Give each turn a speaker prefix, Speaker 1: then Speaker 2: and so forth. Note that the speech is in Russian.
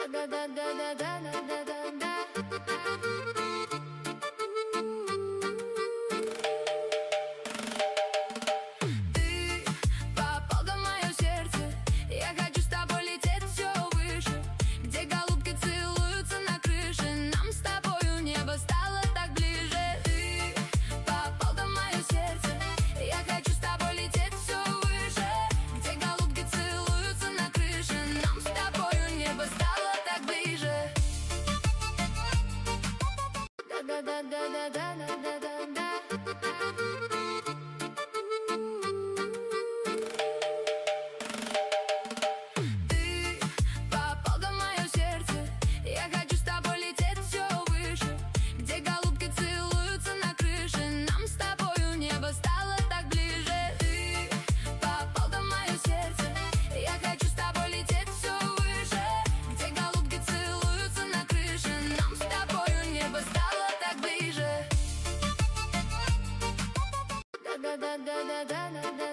Speaker 1: попал в мое сердце. Я хочу с тобой лететь все выше, где голубки целуются на крыше. Нам с тобою небо стало так ближе. Ты попал в мое сердце. Я хочу с тобой лететь все выше, где голубки целуются на крыше. Нам с тобою небо стало так ближе. Да-да-да-да-да-да-да-да-да. Ты попал в мое сердце. Я хочу с тобой лететь все выше, где голубки целуются на крыше. Нам с тобою небо стало так ближе. Ты попал в мое сердце. Я хочу с тобой лететь все выше, где голубки целуются на крыше. Нам с тобою небо стало так ближе. Да-да-да-да-да-да-да.